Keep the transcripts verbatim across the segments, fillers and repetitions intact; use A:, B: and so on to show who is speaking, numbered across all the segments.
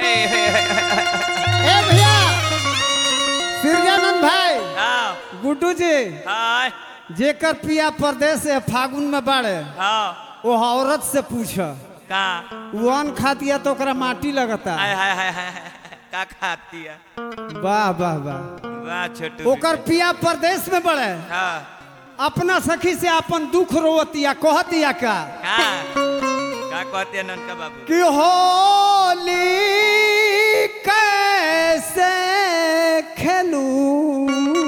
A: ए भैया सिरजानंद भाई गुड्डू जी जेकर पिया परदेश से फागुन में बाड़े वो औरत से पूछ
B: का
A: वन खातिया तो ओकरा माटी लगता
B: हाय हाय हाय हाय का खाती है
A: वाह वाह वाह
B: वाह छोटू
A: ओकर पिया परदेश में बड़े
B: हां
A: अपना सखी से अपन दुख रोवतिया कहतिया का
B: का का कहते हैं ननका बाबू
A: कि होली कैसे खेलूं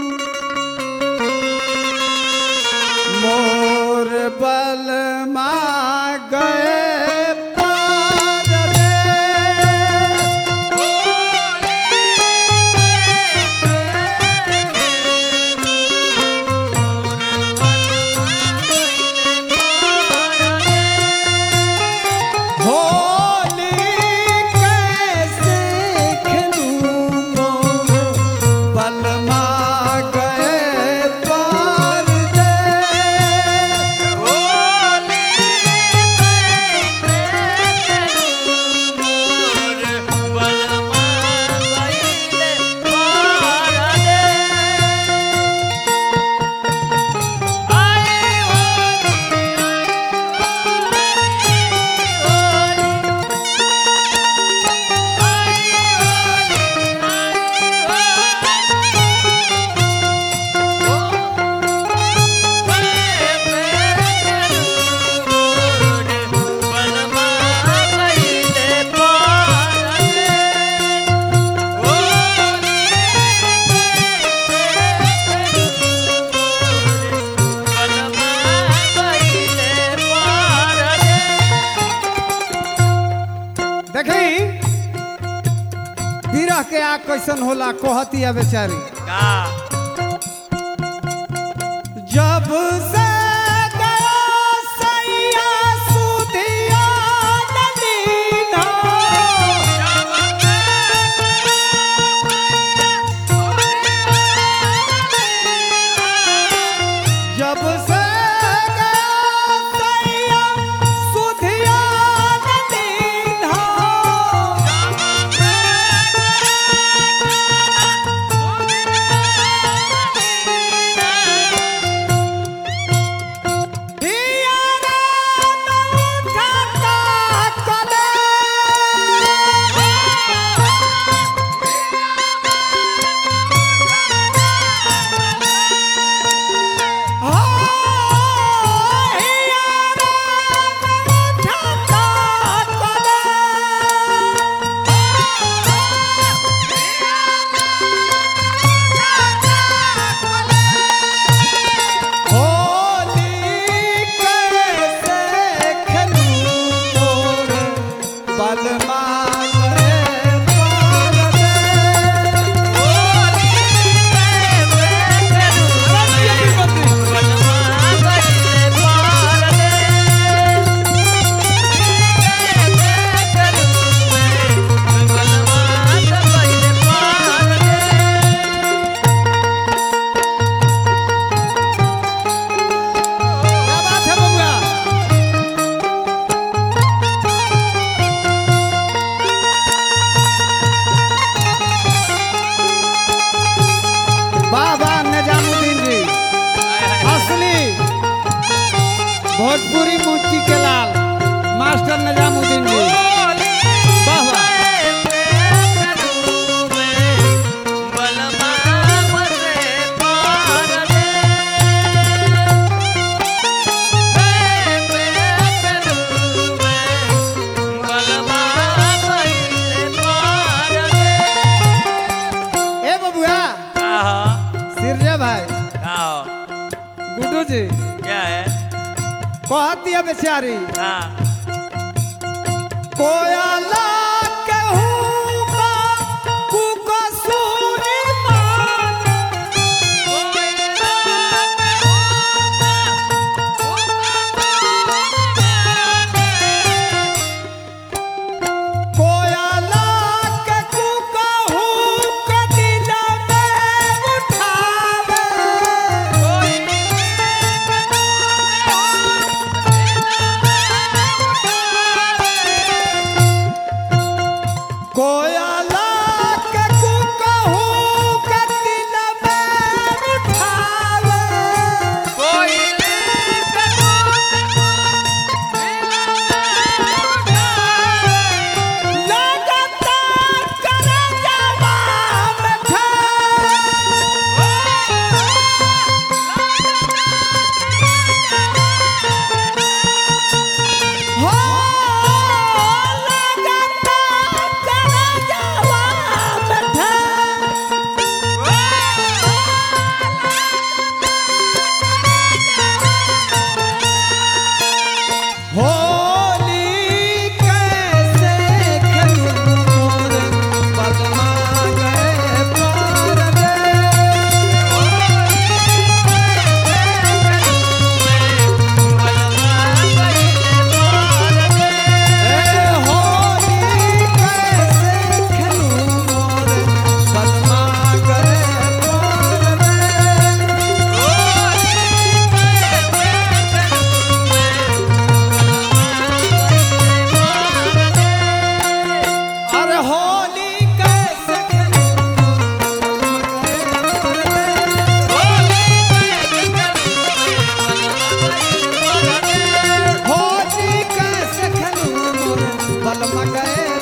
A: मोर बलमा गए पार रे होली कैसे खेलूं मोर बलमा गए पार रे देखी बिरह के आग कैसन होला कहतिया बेचारी
B: का
A: जब से गया सैया सुधिया नदीना जब से गया सैया सुधिया नदीना भोजपुरी मूर्ति के लाल मास्टर निजामुद्दीन जी वाह वाह ए बबुआ सिरजा भाई गुड्डू जी
B: क्या है
A: कहतिया बेचारी
B: हाँ
A: कोयला कहूँगा कुकसूरी मान कोयला के कुकहूँ के दिल में उठावे रे